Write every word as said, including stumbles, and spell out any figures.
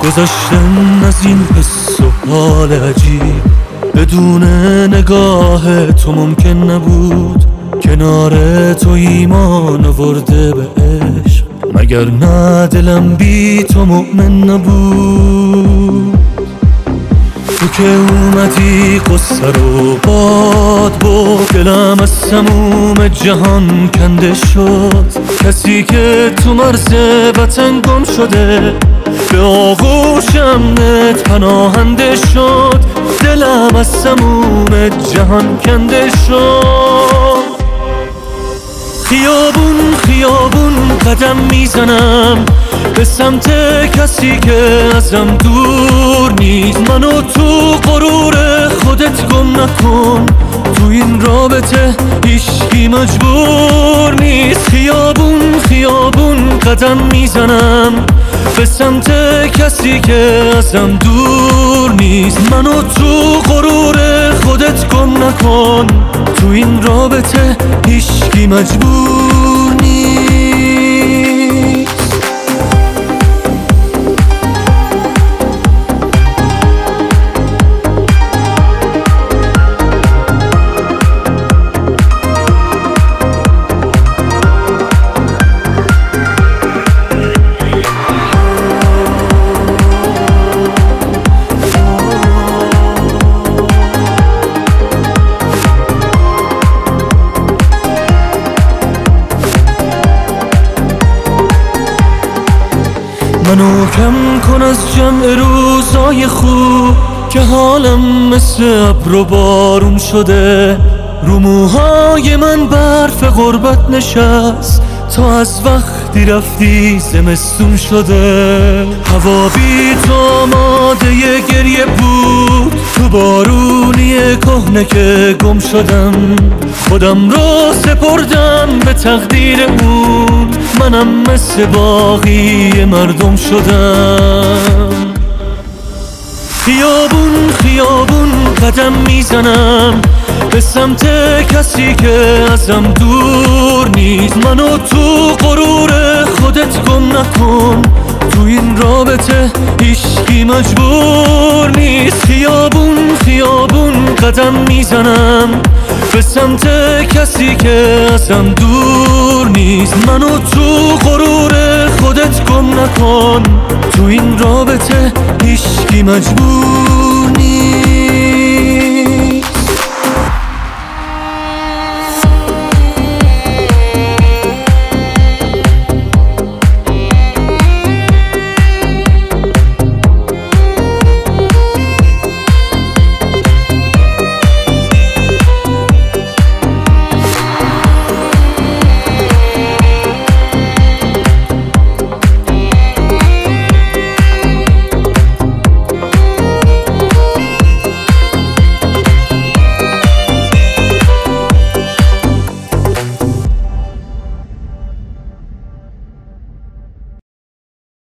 گذشتن از این حس و حال عجیب، بدون نگاه تو ممکن نبود. کنار تو ایمان آورده به عشق، مگر نه دلم بی تو مؤمن نبود. تو که اومدی قصه رو باد بود، دلم از سموم جهان کنده شد. کسی که تو مرز وطن گم شده، به آغوش امنت پناهنده شد. دلم از سموم جهان کنده شد. خیابون خیابون قدم میزنم به سمت کسی که ازم دور نیست. منو تو غرور خودت گم نکن، تو این رابطه هیچکی مجبور نیست. خیابون خیابون قدم میزنم به سمت کسی که ازم دور نیست. منو تو غرور خودت گم نکن، تو این رابطه هیچکی مجبور نیست. منو کم کن از جمع روزای خوب، که حالم مثل ابر و بارون شده. رو موهای من برف غربت نشست، تا از وقتی رفتی زمستون شده. هوا بی تو آماده گریه بود، تو بارونی کهنه که گم شدم. خودم رو سپردم به تقدیر اون، منم مثل باقی مردم شدم. خیابون خیابون قدم میزنم به سمت کسی که ازم دور نیست. منو تو غرور خودت گم نکن، تو این رابطه هیچکی مجبور نیست. خیابون خیابون قدم میزنم به سمت کسی که ازم دور نیست. منو تو غرور خودت گم نکن، تو این رابطه هیچکی مجبور